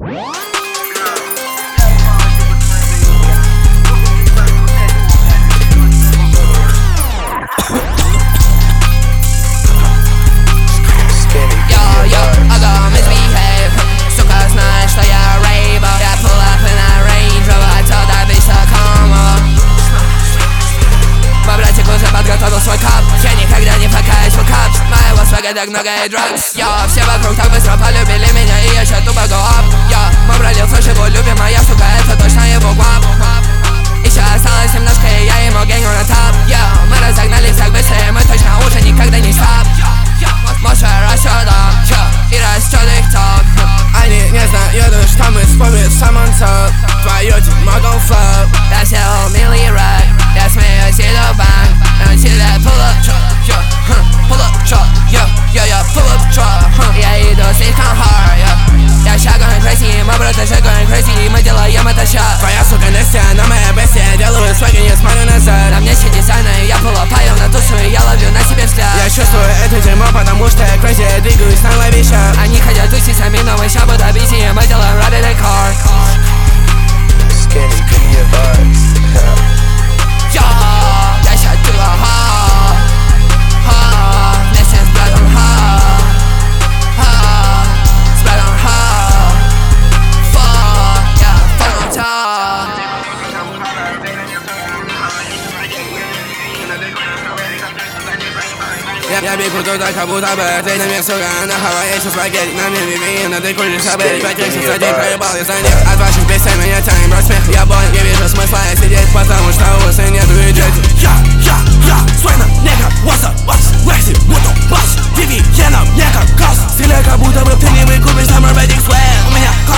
Так много и drugs. Все вокруг так быстро полюбили меня, и я ща тупо go up. Мы брали слышь его любим, моя сука, это точно его гвап. Еще осталось немножко, и я ему gang on the top. Мы разогнались так быстро, и мы точно уже никогда не stop. Моша растет, и растет их топ. Они не знают, что мы вспомним сам он топ. Твою могу флоп. Я сел милый рэп, я смеюсь и до банк. Until I pull up truck, pull up truck, pull up truck, я иду слишком hard, я ща going crazy, мы просто же going crazy, мы делаем это ща. Твоя сука Настя, на моей бесте, я делаю сваги, не смотрю назад. На мне все дизайны, я полопаю на тусу, и я ловлю на себе взгляд. Я чувствую это дерьмо, потому что я crazy, я двигаюсь на лавищах. Они хотят тусить сами, но мы ща будут busy, мы делаем ride in the car. Skinny, give me a vibe. Я ща тупо вместе с братом с братом fuck, Я бегу туда, как будто бы ты на мир, сука. На Хавайи со спагетти, на мне вивиена, ты куришь собой. 5 рейсов за день проебал я за них. От ваших песен меня тянет брат смех. Я болен, не вижу смысла сидеть, потому что у вас и нету идет. Свайна, нека, what's up, Лэкси, мото, бас, вивиена, мне как газ. Стиля, как будто бы ты не выкупишь, summer wedding swag. У меня